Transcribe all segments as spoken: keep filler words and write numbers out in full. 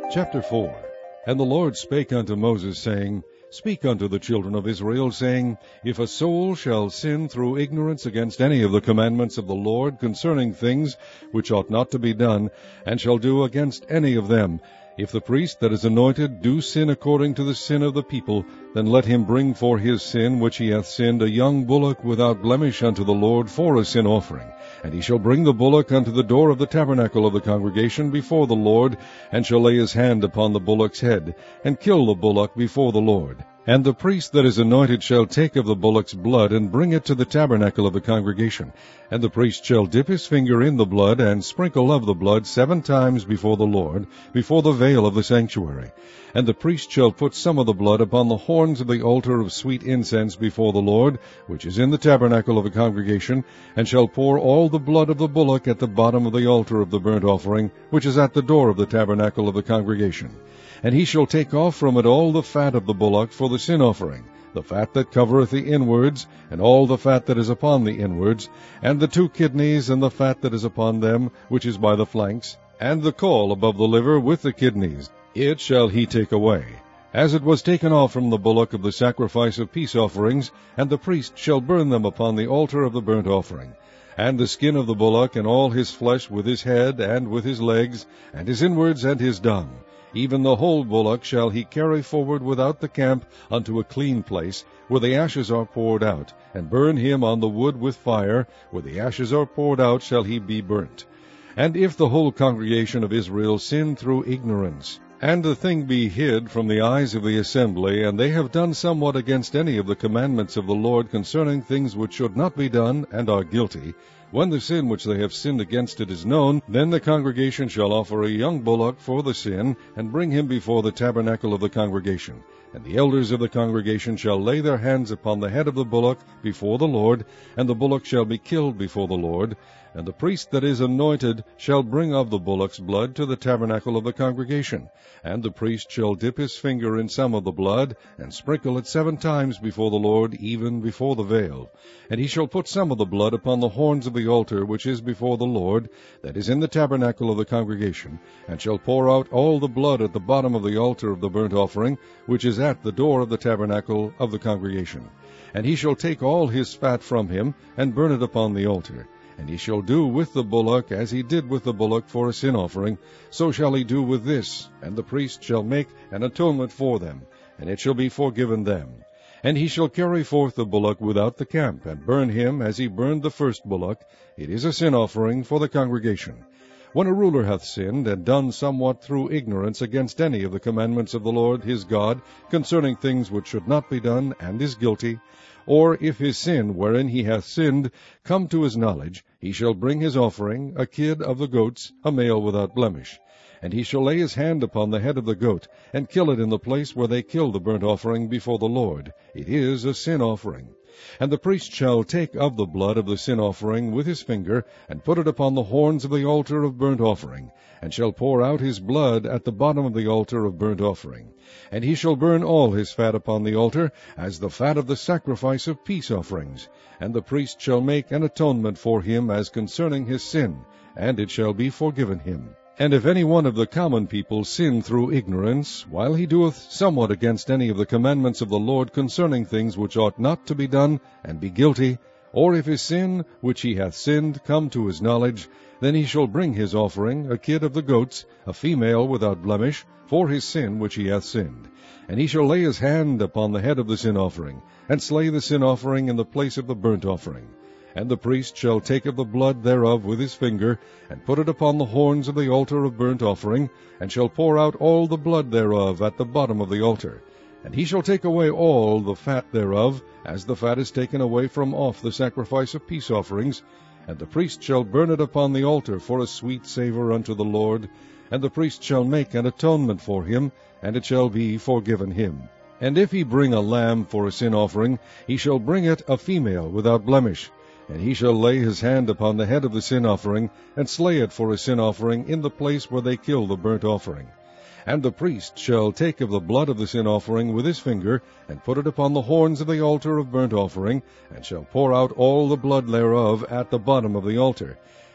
Chapter four. And the Lord spake unto Moses, saying, Speak unto the children of Israel, saying, If a soul shall sin through ignorance against any of the commandments of the Lord concerning things which ought not to be done, and shall do against any of them, if the priest that is anointed do sin according to the sin of the people, then let him bring for his sin which he hath sinned a young bullock without blemish unto the Lord for a sin offering. And he shall bring the bullock unto the door of the tabernacle of the congregation before the Lord, and shall lay his hand upon the bullock's head, and kill the bullock before the Lord. And the priest that is anointed shall take of the bullock's blood, and bring it to the tabernacle of the congregation. And the priest shall dip his finger in the blood, and sprinkle of the blood seven times before the Lord, before the veil of the sanctuary. And the priest shall put some of the blood upon the horns of the altar of sweet incense before the Lord, which is in the tabernacle of the congregation, and shall pour all the blood of the bullock at the bottom of the altar of the burnt offering, which is at the door of the tabernacle of the congregation. And he shall take off from it all the fat of the bullock for the sin offering, the fat that covereth the inwards, and all the fat that is upon the inwards, and the two kidneys, and the fat that is upon them, which is by the flanks, and the caul above the liver with the kidneys. It shall he take away, as it was taken off from the bullock of the sacrifice of peace offerings, and the priest shall burn them upon the altar of the burnt offering. And the skin of the bullock, and all his flesh, with his head, and with his legs, and his inwards, and his dung, even the whole bullock shall he carry forward without the camp unto a clean place, where the ashes are poured out, and burn him on the wood with fire, where the ashes are poured out shall he be burnt. And if the whole congregation of Israel sin through ignorance, and the thing be hid from the eyes of the assembly, and they have done somewhat against any of the commandments of the Lord concerning things which should not be done, and are guilty, when the sin which they have sinned against it is known, then the congregation shall offer a young bullock for the sin, and bring him before the tabernacle of the congregation. And the elders of the congregation shall lay their hands upon the head of the bullock before the Lord, and the bullock shall be killed before the Lord. And the priest that is anointed shall bring of the bullock's blood to the tabernacle of the congregation. And the priest shall dip his finger in some of the blood, and sprinkle it seven times before the Lord, even before the veil. And he shall put some of the blood upon the horns of the altar which is before the Lord, that is in the tabernacle of the congregation, and shall pour out all the blood at the bottom of the altar of the burnt offering, which is at the door of the tabernacle of the congregation. And he shall take all his fat from him, and burn it upon the altar. And he shall do with the bullock as he did with the bullock for a sin offering, so shall he do with this, and the priest shall make an atonement for them, and it shall be forgiven them. And he shall carry forth the bullock without the camp, and burn him as he burned the first bullock. It is a sin offering for the congregation. When a ruler hath sinned, and done somewhat through ignorance against any of the commandments of the Lord his God concerning things which should not be done, and is guilty, or if his sin wherein he hath sinned come to his knowledge, he shall bring his offering, a kid of the goats, a male without blemish. And he shall lay his hand upon the head of the goat, and kill it in the place where they kill the burnt offering before the Lord. It is a sin offering. And the priest shall take of the blood of the sin offering with his finger, and put it upon the horns of the altar of burnt offering, and shall pour out his blood at the bottom of the altar of burnt offering. And he shall burn all his fat upon the altar, as the fat of the sacrifice of peace offerings. And the priest shall make an atonement for him as concerning his sin, and it shall be forgiven him. And if any one of the common people sin through ignorance, while he doeth somewhat against any of the commandments of the Lord concerning things which ought not to be done, and be guilty, or if his sin which he hath sinned come to his knowledge, then he shall bring his offering, a kid of the goats, a female without blemish, for his sin which he hath sinned. And he shall lay his hand upon the head of the sin offering, and slay the sin offering in the place of the burnt offering. And the priest shall take of the blood thereof with his finger, and put it upon the horns of the altar of burnt offering, and shall pour out all the blood thereof at the bottom of the altar. And he shall take away all the fat thereof, as the fat is taken away from off the sacrifice of peace offerings. And the priest shall burn it upon the altar for a sweet savour unto the Lord. And the priest shall make an atonement for him, and it shall be forgiven him. And if he bring a lamb for a sin offering, he shall bring it a female without blemish. And he shall lay his hand upon the head of the sin offering, and slay it for a sin offering in the place where they kill the burnt offering. And the priest shall take of the blood of the sin offering with his finger, and put it upon the horns of the altar of burnt offering, and shall pour out all the blood thereof at the bottom of the altar.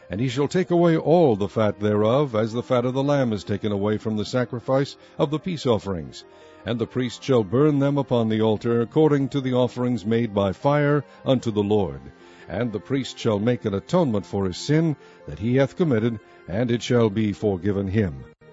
And he shall take away all the fat thereof, as the fat of the lamb is taken away from the sacrifice of the peace offerings. And the priest shall burn them upon the altar, according to the offerings made by fire unto the Lord. And the priest shall make an atonement for his sin that he hath committed, and it shall be forgiven him.